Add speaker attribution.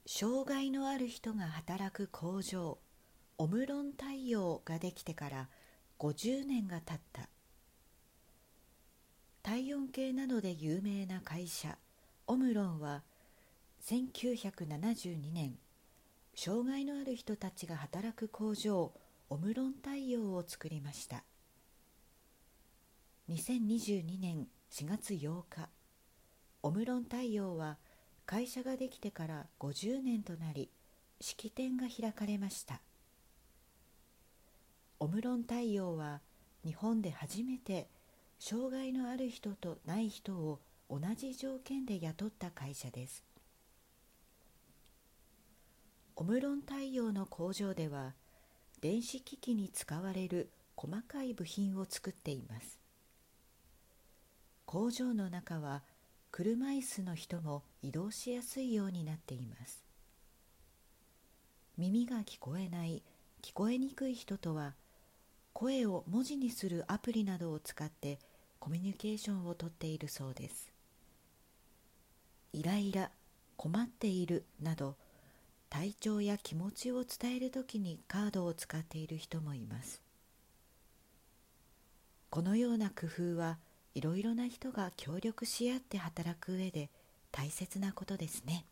Speaker 1: 障害のある人が働く工場オムロン太陽ができてから50年が経った。体温計などで有名な会社オムロンは1972年、障害のある人たちが働く工場オムロン太陽を作りました。2022年4月8日、オムロン太陽は会社ができてから50年となり、式典が開かれました。オムロン太陽は日本で初めて障害のある人とない人を同じ条件で雇った会社です。オムロン太陽の工場では電子機器に使われる細かい部品を作っています。工場の中は車椅子の人も移動しやすいようになっています。耳が聞こえない、聞こえにくい人とは声を文字にするアプリなどを使ってコミュニケーションをとっているそうです。イライラ、困っているなど体調や気持ちを伝えるときにカードを使っている人もいます。このような工夫はいろいろな人が協力し合って働く上で大切なことですね。